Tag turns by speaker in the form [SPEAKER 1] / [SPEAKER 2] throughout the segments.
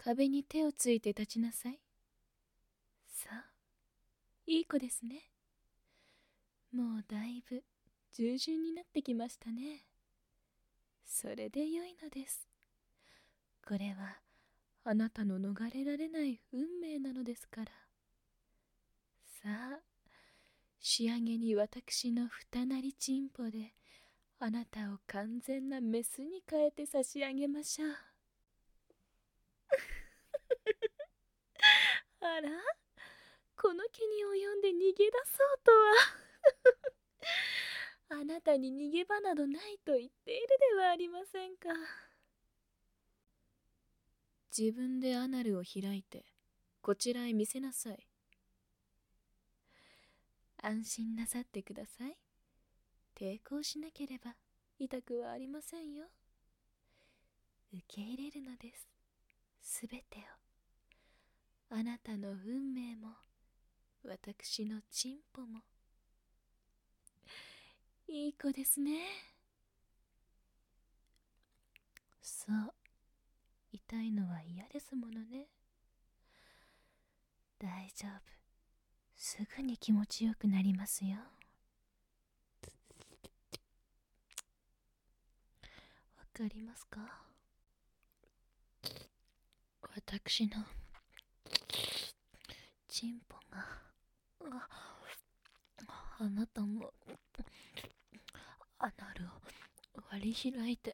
[SPEAKER 1] 壁に手をついて立ちなさい。さあ、いい子ですね。もうだいぶ従順になってきましたね。それでよいのです。これはあなたの逃れられない運命なのですから。さあ、仕上げに私の二なりちんぽであなたを完全なメスに変えて差し上げましょう。あら、この気に及んで逃げ出そうとは。あなたに逃げ場などないと言っているではありませんか。自分でアナルを開いてこちらへ見せなさい。安心なさってください。抵抗しなければ痛くはありませんよ。受け入れるのです、すべてを。あなたの運命も私のチンポも。いい子ですね。そう、痛いのは嫌ですものね。大丈夫、すぐに気持ちよくなりますよ。わかりますか？私のチンポが、あなたもアナルを割り開いて、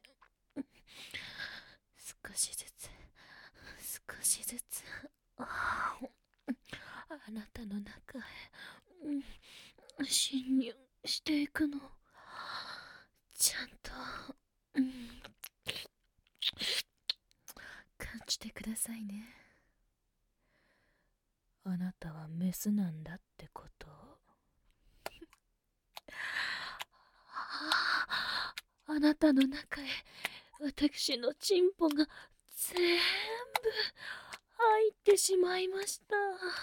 [SPEAKER 1] 少しずつ少しずつあなたの中へ、侵入していくの。ちゃんと、感じてくださいね。あなたはメスなんだってことを。あなたの中へ私のチンポが全部入ってしまいました。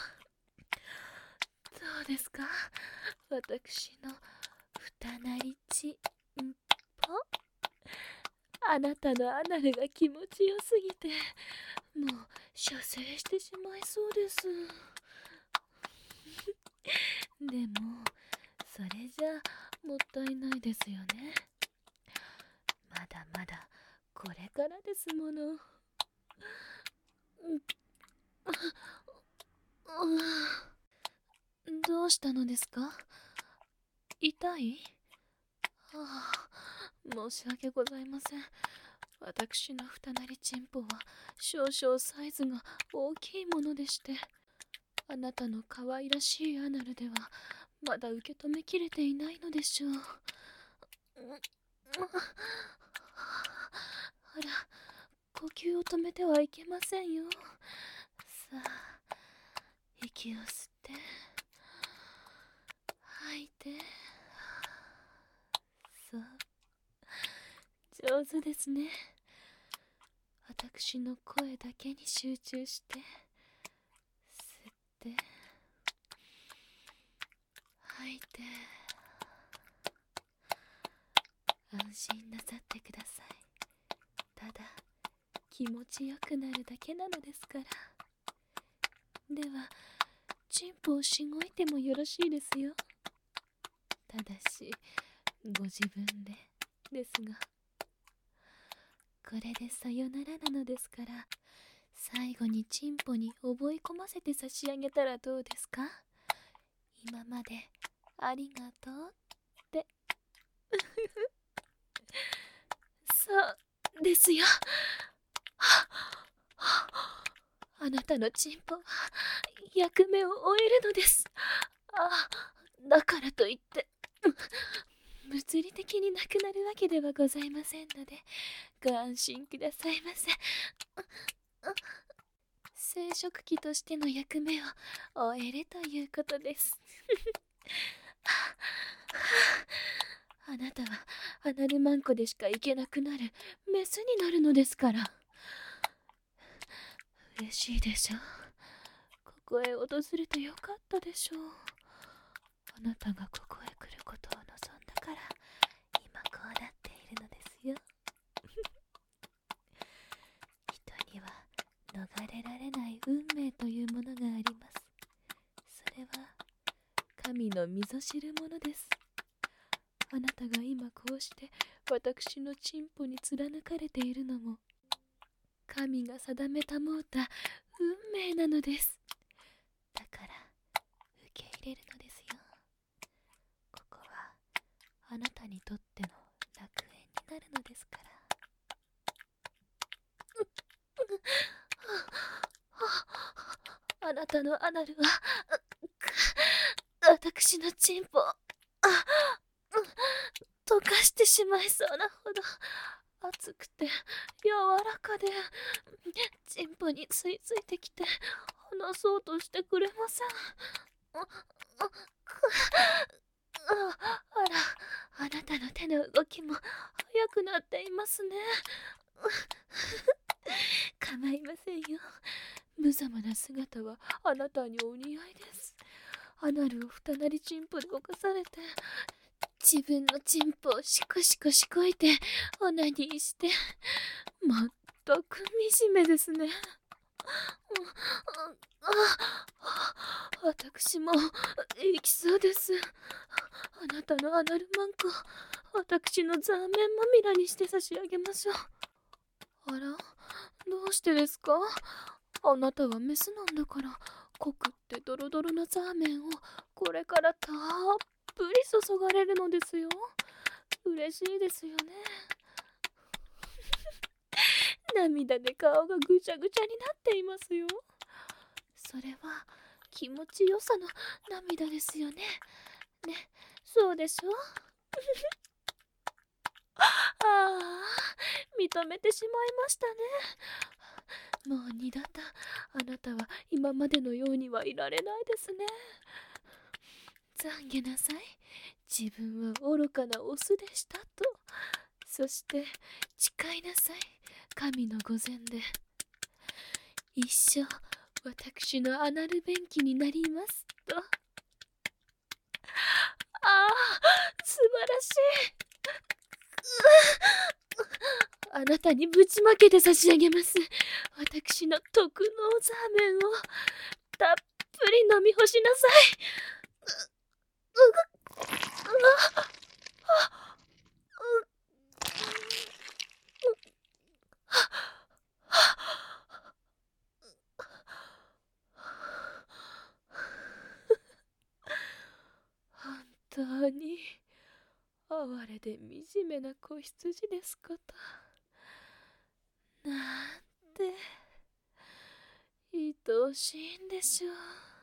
[SPEAKER 1] どうですか、私の二なりちんぽ。あなたのアナルが気持ちよすぎて、もう射精してしまいそうです。でもそれじゃもったいないですよね。まだまだこれからですもの。どうしたのですか？痛い？申し訳ございません。私の二なりちんぽは少々サイズが大きいものでして、あなたの可愛らしいアナルではまだ受け止めきれていないのでしょう。あら、呼吸を止めてはいけませんよ。さあ、息を吸って吐いて。そう、上手ですね。私の声だけに集中して吸って吐いて。安心なさってください。ただ気持ちよくなるだけなのですから。ではチンポをしごいてもよろしいですよ。ただしご自分でですが。これでさよならなのですから、最後にチンポに覚え込ませて差し上げたらどうですか？今までありがとうって。そうですよ。あなたのチンポは役目を終えるのです。だからといって物理的になくなるわけではございませんので、ご安心くださいませ。生殖器としての役目を終えるということです。あなたはアナルマンコでしか行けなくなるメスになるのですから。嬉しいでしょう。ここへ訪れてよかったでしょう。あなたがここへ来ることを望んだから今こうなっているのですよ。人には逃れ運命というものがあります。それは神の味噌汁ものです。あなたが今こうして私のチンポに貫かれているのも、神が定めたもうた運命なのです。だから受け入れるのですよ。ここはあなたにとっての楽園になるのですから。あなたのアナルは私のチンポ溶かしてしまいそうなほど熱くて柔らかで、チンポについついてきて離そうとしてくれません。あら、あなたの手の動きも速くなっていますね。構いませんよ。無様な姿はあなたにお似合いです。アナルを二なりチンポで犯されて、自分のチンポをシコシコしこいてオナニーして、まったく惨めですね。私も行きそうです。あなたのアナルマンコ、私の残面まみらにして差し上げましょう。あら、どうしてですか？あなたはメスなんだから、濃くってドロドロなザーメンをこれからたっぷり注がれるのですよ。嬉しいですよね。涙で顔がぐちゃぐちゃになっていますよ。それは気持ちよさの涙ですよね。ね、そうでしょ？ああ、認めてしまいましたね。もう二度とあなたは今までのようにはいられないですね。懺悔なさい。自分は愚かなオスでしたと。そして誓いなさい。神の御前で。一生私のアナル便器になりますと。ああ、素晴らしい。あなたにぶちまけて差し上げます。私の特納ザーメンをたっぷり飲み干しなさい。本当に哀れで惨めな子羊ですこと。なんて愛おしいんでしょう。